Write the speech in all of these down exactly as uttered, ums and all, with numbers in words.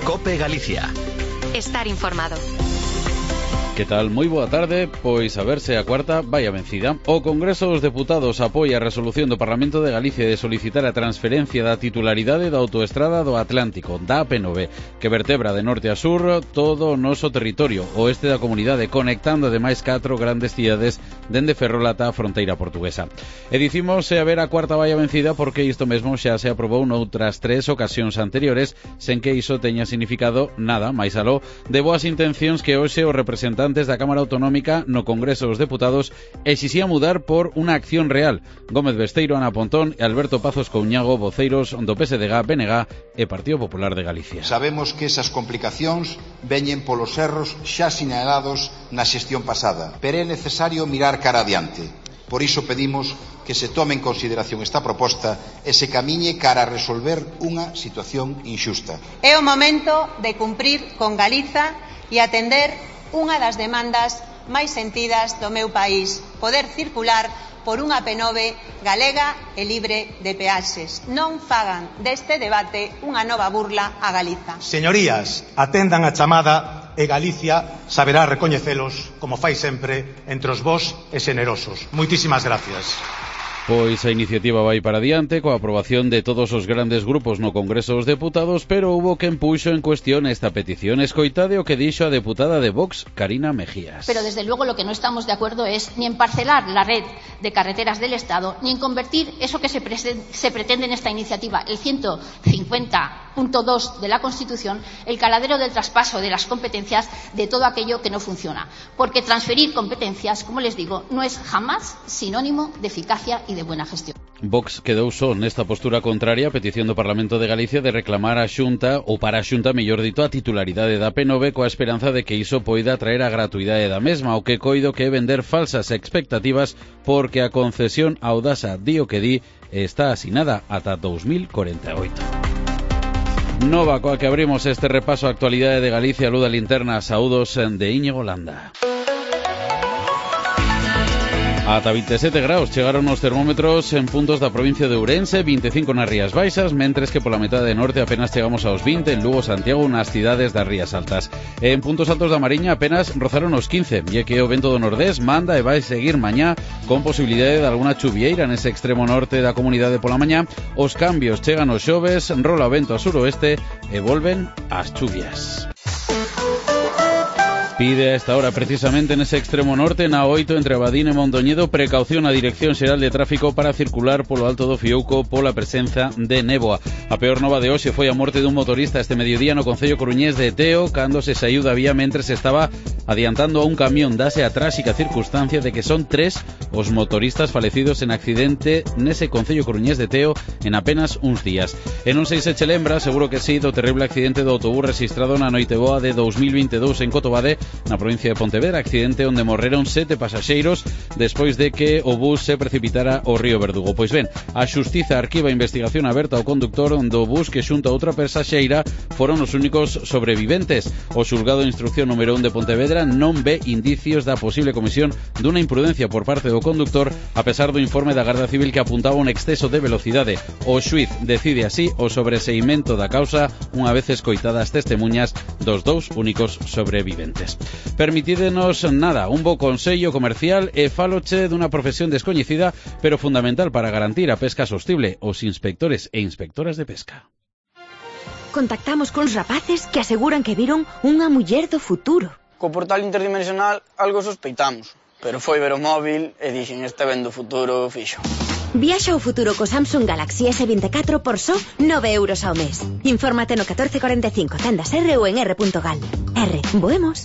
COPE Galicia. Estar informado. Que tal? Moi boa tarde. Pois a verse a cuarta vai a vencida. O Congreso dos Deputados apoia a resolución do Parlamento de Galicia de solicitar a transferencia da titularidade da autoestrada do Atlántico, da A P nove, que vertebra de norte a sur todo o noso territorio, oeste da comunidade, conectando ademais catro grandes cidades dende Ferrol ata a fronteira portuguesa. E dicimos a ver a cuarta vai a vencida porque isto mesmo xa se aprobou noutras tres ocasións anteriores, sen que iso teña significado nada máis aló de boas intencións que hoxe os representantes da Cámara Autonómica no Congreso dos Deputados exixía mudar por unha acción real. Gómez Besteiro, Ana Pontón e Alberto Pazos Couñago, voceiros do P S D G, B N G e Partido Popular de Galicia. Sabemos que esas complicacións veñen polos erros xa sinalados na xestión pasada, pero é necesario mirar cara adiante. Por iso pedimos que se tome en consideración esta proposta e se camiñe cara a resolver unha situación inxusta. É o momento de cumprir con Galiza e atender unha das demandas máis sentidas do meu país, poder circular por unha P nove galega e libre de peaxes. Non fagan deste debate unha nova burla a Galiza. Señorías, atendan a chamada e Galicia saberá recoñecelos, como fai sempre, entre os bos e xenerosos. Moitísimas gracias. Pois a iniciativa vai para diante coa aprobación de todos os grandes grupos no Congreso dos Deputados, pero hubo quen puxo en cuestión esta petición. Escoitade o que dixo a deputada de Vox, Carina Mejías. Pero desde luego lo que no estamos de acuerdo es ni en parcelar la red de carreteras del Estado, ni en convertir eso que se, se pretende en esta iniciativa, el ciento cincuenta punto dos de la Constitución, el caladero del traspaso de las competencias de todo aquello que no funciona. Porque transferir competencias, como les digo, no es jamás sinónimo de eficacia y de buena gestión. Vox quedou só nesta postura contraria a petición do Parlamento de Galicia de reclamar a Xunta, ou para a Xunta, mellor dito, a titularidade da P nove coa esperanza de que iso poida traer a gratuidade da mesma, o que coido que é vender falsas expectativas porque a concesión Audasa di o que di está asinada ata dos mil corenta e oito. Nova coa que abrimos este repaso a actualidade de Galicia, Luda Linterna, saúdos de Íñigo Landa. Ata vinte e sete graus chegaron os termómetros en puntos da provincia de Ourense, vinte e cinco nas Rías Baixas, mentres que pola metade norte apenas chegamos aos vinte en Lugo, Santiago, nas cidades das Rías Altas. E en puntos altos da Mariña apenas rozaron os quince, e que o vento do nordés manda e vai seguir mañá con posibilidade de alguna chuvieira nese extremo norte da comunidade pola mañá. Os cambios chegan os xoves, rola o vento a suroeste e volven as chuvias. Pide a esta hora, precisamente nese extremo norte, na oito entre Abadín e Mondoñedo, precaución a Dirección Xeral de Tráfico para circular polo Alto do Fiouco pola presenza de néboa. A peor nova de hoxe foi a morte dun motorista este mediodía no concello coruñés de Teo, cando se saiu da vía mentre se estaba adiantando a un camión. Dase a tráxica circunstancia de que son tres os motoristas falecidos en accidente nese concello coruñés de Teo en apenas uns días. E non sei se che lembra, seguro que sí, do terrible accidente do autobús registrado na noite boa de dous mil vinte e dous en Cotobade, na provincia de Pontevedra, accidente onde morreron sete pasaxeiros despois de que o bus se precipitara ao río Verdugo. Pois ben, a Xustiza arquiva a investigación aberta ao conductor do bus que xunto a outra pasaxeira foron os únicos sobreviventes. O xulgado de instrucción número un de Pontevedra non ve indicios da posible comisión dunha imprudencia por parte do conductor, a pesar do informe da Garda Civil que apuntaba un exceso de velocidade. O xuiz decide así o sobreseimento da causa unha vez escoitadas as testemunhas dos dous únicos sobreviventes. Permitídenos nada, un bo consello comercial e faloche dunha profesión descoñecida pero fundamental para garantir a pesca sostible, os inspectores e inspectoras de pesca. Contactamos con rapaces que aseguran que viron unha muller do futuro. Co portal interdimensional algo sospeitamos, pero foi ver o móvil e dixen este ben do futuro fixo. Viaxa ao futuro co Samsung Galaxy ese veinticuatro por só nove euros ao mes. Infórmate no catorce cuarenta e cinco, tendas R ou en r punto gal. R, voemos.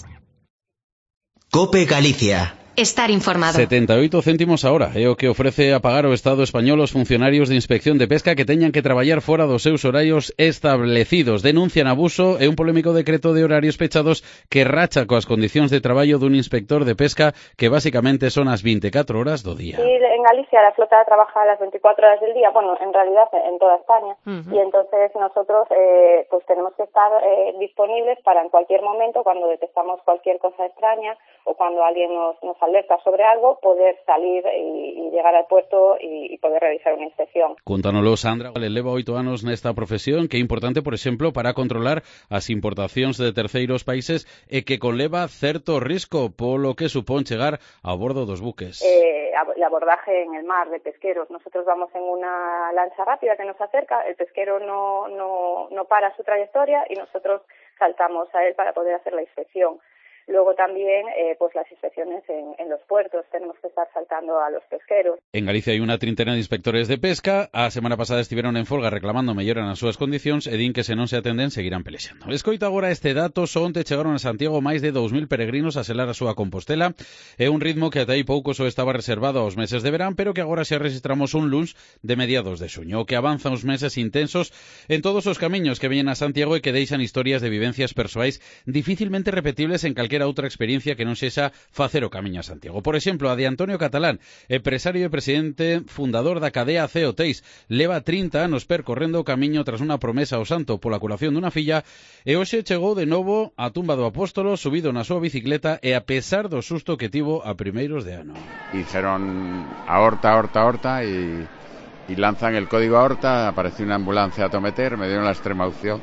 COPE Galicia. Estar informado. setenta e oito céntimos a hora é o que ofrece a pagar o Estado español aos funcionarios de inspección de pesca que teñan que traballar fora dos seus horarios establecidos. Denuncian abuso e un polémico decreto de horarios pechados que racha coas condicións de traballo dun inspector de pesca que basicamente son as veinticuatro horas do día. Y en Galicia la flota trabaja las veinticuatro horas del día, bueno, en realidad en toda España, uh-huh. y entonces nosotros eh, pues tenemos que estar eh, disponibles para en cualquier momento cuando detectamos cualquier cosa extraña o cuando alguien nos, nos alertas sobre algo, poder salir y, y llegar al puerto y, y poder realizar una inspección. Contánoslo, Sandra, leva oito anos nesta profesión, que é importante, por exemplo, para controlar as importacións de terceiros países e que conleva certo risco polo que supón chegar a bordo dos buques. Eh, el abordaje en el mar de pesqueros. Nosotros vamos en una lancha rápida que nos acerca, el pesquero no, no, no para su trayectoria y nosotros saltamos a él para poder hacer la inspección. Luego también, eh, pues las inspecciones en, en los puertos, tenemos que estar saltando a los pesqueros. En Galicia hai unha trintena de inspectores de pesca. A semana pasada estiveron en folga reclamando mellora nas súas condicións e din que se non se atenden seguirán pelexando. Escoita agora este dato, só onte chegaron a Santiago máis de dous mil peregrinos a selar a súa Compostela. É un ritmo que ata aí pouco só estaba reservado aos meses de verán, pero que agora xa registramos un luns de mediados de xuño, o que avanza uns meses intensos en todos os camiños que veñen a Santiago e que deixan historias de vivencias persoais dificilmente repetibles en calquera outra experiencia que non sexa facer o camiño a Santiago. Por exemplo, a de Antonio Catalán, empresario e presidente fundador da cadea C Hotéis. Leva trinta anos percorrendo o camiño tras unha promesa ao santo pola curación dunha filla e hoxe chegou de novo á tumba do apóstolo subido na súa bicicleta e a pesar do susto que tivo a primeiros de ano. Hicieron a horta, a horta, a horta y, y lanzan el código a horta, apareció una ambulancia a tometer, me dieron la extrema unción.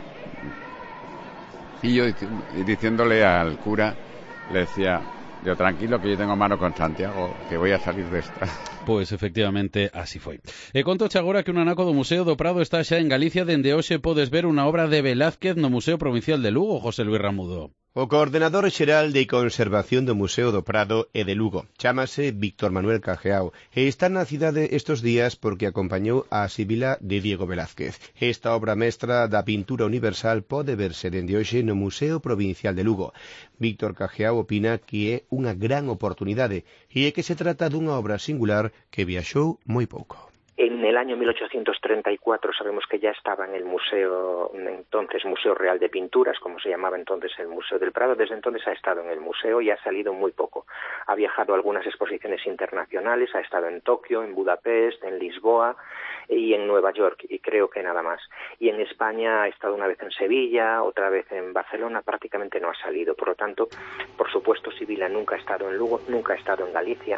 Y yo diciéndole al cura, le decía, yo tranquilo que yo tengo mano con Santiago, que voy a salir de esta. Pois efectivamente así foi. E contoche agora que un anaco do Museo do Prado está xa en Galicia, dende hoxe podes ver unha obra de Velázquez no Museo Provincial de Lugo, José Luis Ramudo. O coordenador xeral de conservación do Museo do Prado e de Lugo chámase Víctor Manuel Cajeao e está na cidade estes días porque acompañou a Sibila de Diego Velázquez. Esta obra mestra da pintura universal pode verse dende hoxe no Museo Provincial de Lugo. Víctor Cajeao opina que é unha gran oportunidade e é que se trata dunha obra singular que viaxou moi pouco. En el año mil ochocientos treinta y cuatro sabemos que ya estaba en el museo, entonces Museo Real de Pinturas, como se llamaba entonces el Museo del Prado. Desde entonces ha estado en el museo y ha salido muy poco. Ha viajado a algunas exposiciones internacionales, ha estado en Tokio, en Budapest, en Lisboa y en Nueva York, y creo que nada más. Y en España ha estado una vez en Sevilla, otra vez en Barcelona, prácticamente no ha salido. Por lo tanto, por supuesto, Sibila nunca ha estado en Lugo, nunca ha estado en Galicia.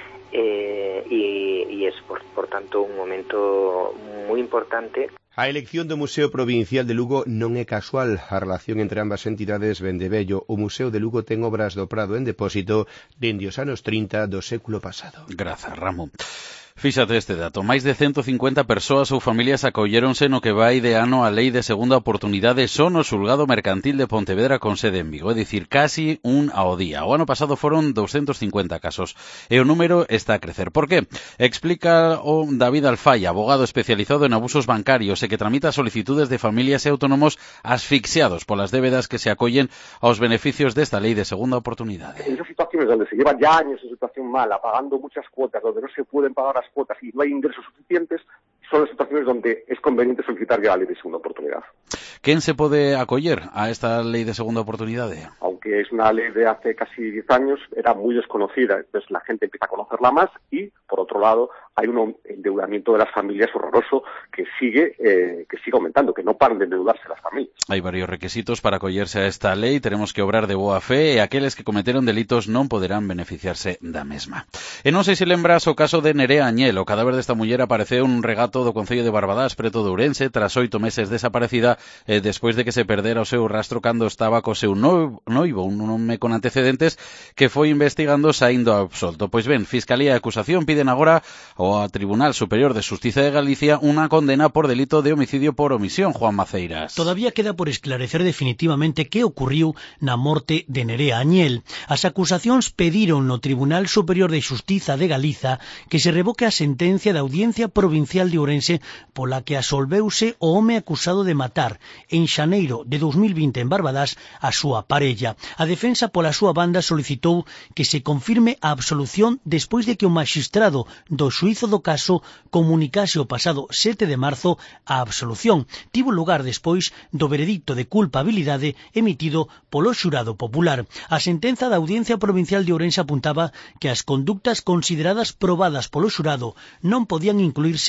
Eh, y, y es, por, por tanto, un momento muy importante. A elección do Museo Provincial de Lugo non é casual. A relación entre ambas entidades vén de vello. O Museo de Lugo ten obras do Prado en depósito dende os anos trinta do século pasado. Grazas, Ramón. Fíxate este dato, máis de ciento cincuenta persoas ou familias acolléronse no que vai de ano a lei de segunda oportunidade só no xulgado mercantil de Pontevedra con sede en Vigo, é dicir, casi un ao día. O ano pasado foron doscientos cincuenta casos e o número está a crecer. Por qué? Explica o David Alfaya, abogado especializado en abusos bancarios e que tramita solicitudes de familias e autónomos asfixiados polas débedas que se acollen aos beneficios desta lei de segunda oportunidade. En esas situaciones donde se llevan ya años en situación mala, pagando muchas cuotas, donde no se pueden pagar las cuotas y no hay ingresos suficientes, son las situaciones donde es conveniente solicitar ya la ley de segunda oportunidad. ¿Quién se pode acoller a esta lei de segunda oportunidade? Aunque es una ley de hace casi diez años, era muy desconocida, entonces la gente empieza a conocerla más y, por otro lado, hay un endeudamiento de las familias horroroso que sigue eh, que sigue aumentando, que no paran de endeudarse las familias. Hai varios requisitos para acollerse a esta lei, teremos que obrar de boa fe e aqueles que cometeron delitos non poderán beneficiarse da mesma. E non sei se lembras o caso de Nerea Añel, o cadáver desta muller apareceu nun regato do Concello de Barbadás, preto de Ourense, tras oito meses desaparecida, eh, despois de que se perdera o seu rastro cando estaba co seu noivo, un home con antecedentes que foi investigando saindo absolto. Pois ben, Fiscalía e Acusación piden agora ao Tribunal Superior de Xustiza de Galicia unha condena por delito de homicidio por omisión, Juan Maceiras. Todavía queda por esclarecer definitivamente que ocurriu na morte de Nerea Añel. As acusacións pediron no Tribunal Superior de Xustiza de Galiza que se revoque a sentencia da Audiencia Provincial de Ourense pola que absolveuse o home acusado de matar en xaneiro de dos mil vinte en Barbadás a súa parella. A defensa pola súa banda solicitou que se confirme a absolución despois de que o maxistrado do xuízo do caso comunicase o pasado sete de marzo a absolución. Tivo lugar despois do veredicto de culpabilidade emitido polo xurado popular. A sentenza da Audiencia Provincial de Ourense apuntaba que as conductas consideradas probadas polo xurado non podían incluirse no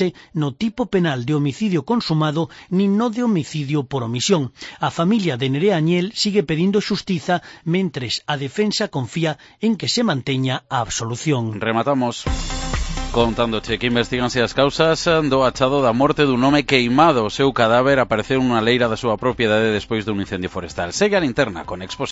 no tipo penal de homicidio consumado nin no de homicidio por omisión. A familia de Nerea Añel sigue pedindo xustiza mentres a defensa confía en que se manteña a absolución. Rematamos contándoche que investiganse as causas do achado da morte dun home queimado. O seu cadáver apareceu nunha leira da súa propiedade despois dun incendio forestal. Segue a linterna con Exposición.